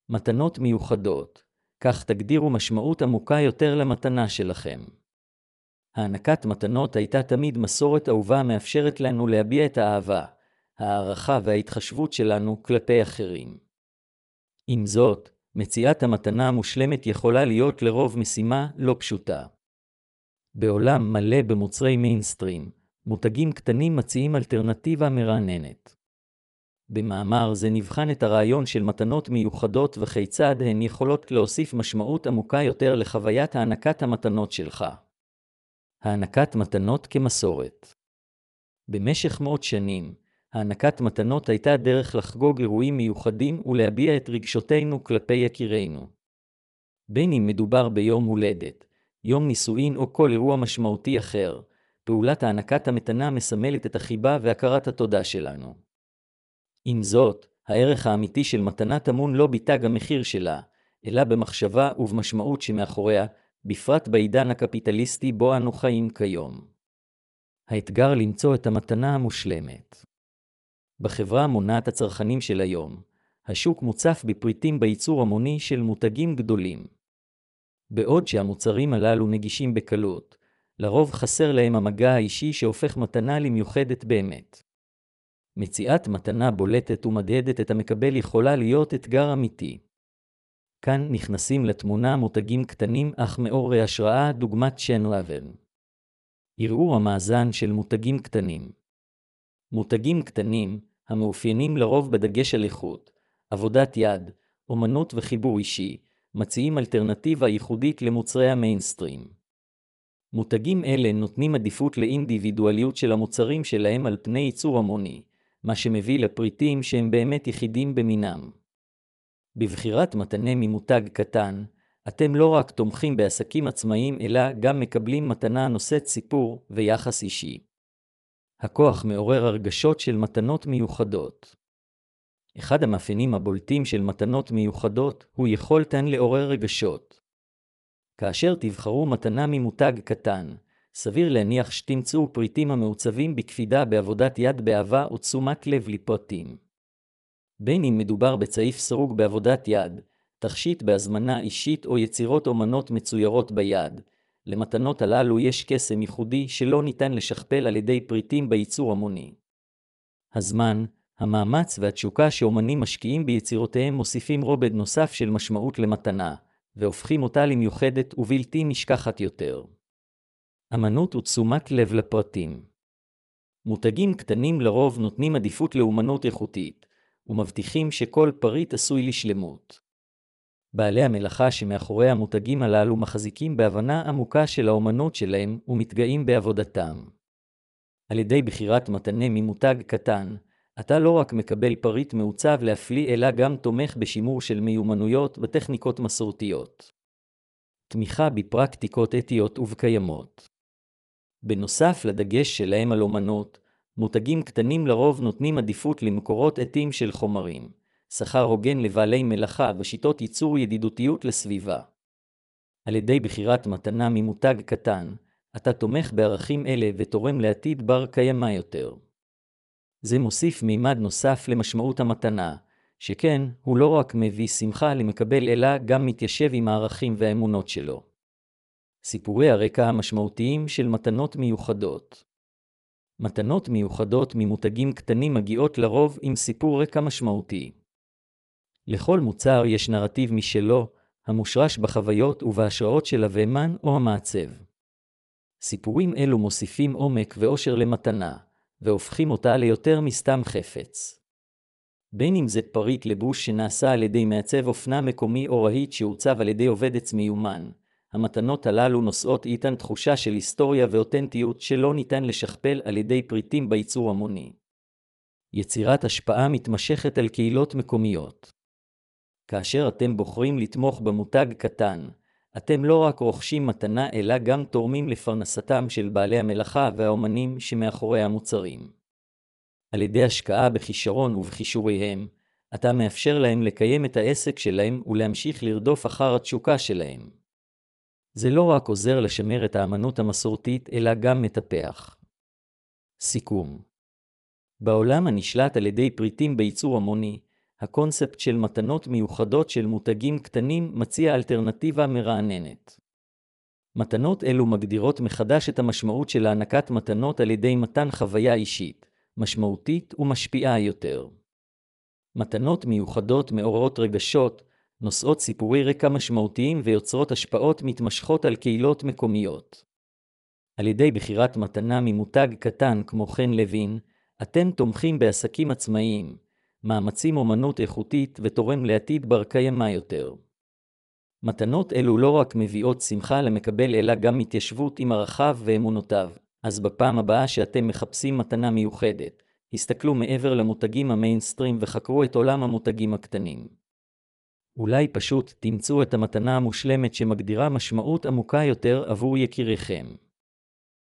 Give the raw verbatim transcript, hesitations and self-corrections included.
מתנות מיוחדות, כך תגדירו משמעות עמוקה יותר למתנה שלכם. הענקת מתנות הייתה תמיד מסורת אהובה המאפשרת לנו להביע את האהבה, הערכה וההתחשבות שלנו כלפי אחרים. עם זאת, מציאת המתנה המושלמת יכולה להיות לרוב משימה לא פשוטה. בעולם מלא במוצרי מיינסטרים, מותגים קטנים מציעים אלטרנטיבה מרעננת. במאמר זה נבחן את הרעיון של מתנות מיוחדות וכיצד הן יכולות להוסיף משמעות עמוקה יותר לחוויית הענקת המתנות שלך. הענקת מתנות כמסורת. במשך מאות שנים, הענקת מתנות הייתה דרך לחגוג אירועים מיוחדים ולהביע את רגשותינו כלפי יקירינו. בין אם מדובר ביום הולדת, יום נישואין או כל אירוע משמעותי אחר, פעולת הענקת המתנה מסמלת את החיבה והכרת התודה שלנו. עם זאת, הערך האמיתי של מתנה טמון לא בתג המחיר שלה, אלא במחשבה ובמשמעות שמאחוריה, בפרט בעידן הקפיטליסטי בו אנו חיים כיום. האתגר למצוא את המתנה המושלמת. בחברה המונעת הצרכנים של היום, השוק מוצף בפריטים בייצור המוני של מותגים גדולים. בעוד שהמוצרים הללו נגישים בקלות, לרוב חסר להם המגע האישי שהופך מתנה למיוחדת באמת. מציאת מתנה בולטת ומדהדת את המקבל יכולה להיות אתגר אמיתי. כאן נכנסים לתמונה מותגים קטנים אך מעוררי השראה דוגמת שנלאבן. ערעור המאזן של מותגים קטנים. מותגים קטנים, המאופיינים לרוב בדגש על איכות, עבודת יד, אומנות וחיבור אישי, מציעים אלטרנטיבה ייחודית למוצרי המיינסטרים. מותגים אלה נותנים עדיפות לאינדיבידואליות של המוצרים שלהם על פני ייצור המוני, מה שמביא לפריטים שהם באמת יחידים במינם. בבחירת מתנה ממותג קטן, אתם לא רק תומכים בעסקים עצמאיים אלא גם מקבלים מתנה נושאת סיפור ויחס אישי. הכוח מעורר הרגשות של מתנות מיוחדות. אחד המאפיינים הבולטים של מתנות מיוחדות הוא יכולתן לעורר רגשות. כאשר תבחרו מתנה ממותג קטן, סביר להניח שתמצאו פריטים המעוצבים בקפידה בעבודת יד באהבה או תשומת לב לפרטים. בין אם מדובר בצעיף סרוג בעבודת יד, תכשיט בהזמנה אישית או יצירות אומנות מצוירות ביד, למתנות הללו יש קסם ייחודי שלא ניתן לשכפל על ידי פריטים בייצור המוני. הזמן, המאמץ והתשוקה שאומנים משקיעים ביצירותיהם מוסיפים רובד נוסף של משמעות למתנה, והופכים אותה למיוחדת ובלתי נשכחת יותר. אמנות ותשומת לב לפרטים. מותגים קטנים לרוב נותנים עדיפות לאומנות איכותית, ומבטיחים שכל פריט עשוי לשלמות. בעלי המלאכה שמאחורי המותגים הללו מחזיקים בהבנה עמוקה של האומנות שלהם ומתגאים בעבודתם. על ידי בחירת מתנה ממותג קטן, אתה לא רק מקבל פריט מעוצב להפליא אלא גם תומך בשימור של מיומנויות וטכניקות מסורתיות. תמיכה בפרקטיקות אתיות ובקיימות. בנוסף לדגש שלהם על אומנות, מותגים קטנים לרוב נותנים עדיפות למקורות אתיים של חומרים, שכר הוגן לבעלי מלאכה ושיטות ייצור ידידותיות לסביבה. על ידי בחירת מתנה ממותג קטן, אתה תומך בערכים אלה ותורם לעתיד בר קיימא יותר. זה מוסיף מימד נוסף למשמעות המתנה, שכן הוא לא רק מביא שמחה למקבל אלא גם מתיישב עם הערכים והאמונות שלו. סיפורי הרקע המשמעותיים של מתנות מיוחדות. מתנות מיוחדות ממותגים קטנים מגיעות לרוב עם סיפור רקע משמעותי. לכל מוצר יש נרטיב משלו, המושרש בחוויות ובהשראות של הבאמן או המעצב. סיפורים אלו מוסיפים עומק ואושר למתנה, והופכים אותה ליותר מסתם חפץ. בין אם זה פריט לבוש שנעשה על ידי מעצב אופנה מקומי או רהיט שעוצב על ידי עובד עץ מיומן, המתנות הללו נושאות איתן תחושה של היסטוריה ואותנטיות שלא ניתן לשכפל על ידי פריטים בייצור המוני. יצירת השפעה מתמשכת על קהילות מקומיות. כאשר אתם בוחרים לתמוך במותג קטן, אתם לא רק רוכשים מתנה אלא גם תורמים לפרנסתם של בעלי המלאכה והאומנים שמאחורי המוצרים. על ידי השקעה בכישרון ובכישוריהם, אתה מאפשר להם לקיים את העסק שלהם ולהמשיך לרדוף אחר התשוקה שלהם. זה לא רק עוזר לשמר את האמנות המסורתית אלא גם מטפח. סיכום. בעולם הנשלט על ידי פריטים בייצור המוני, הקונספט של מתנות מיוחדות של מותגים קטנים מציע אלטרנטיבה מרעננת. מתנות אלו מגדירות מחדש את המשמעות של הענקת מתנות על ידי מתן חוויה אישית, משמעותית ומשפיעה יותר. מתנות מיוחדות מעוררות רגשות, נושאות סיפורי רקע משמעותיים ויוצרות השפעות מתמשכות על קהילות מקומיות. על ידי בחירת מתנה ממותג קטן כמו חן לוין, אתם תומכים בעסקים עצמאיים, מאמצים אומנות איכותית ותורם לעתיד בר קיימא יותר. מתנות אלו לא רק מביאות שמחה למקבל אלא גם התיישבות עם ערכיו ואמונותיו. אז בפעם הבאה שאתם מחפשים מתנה מיוחדת, הסתכלו מעבר למותגים המיינסטרים וחקרו את עולם המותגים הקטנים. אולי פשוט תמצאו את המתנה המושלמת שמגדירה משמעות עמוקה יותר עבור יקיריכם.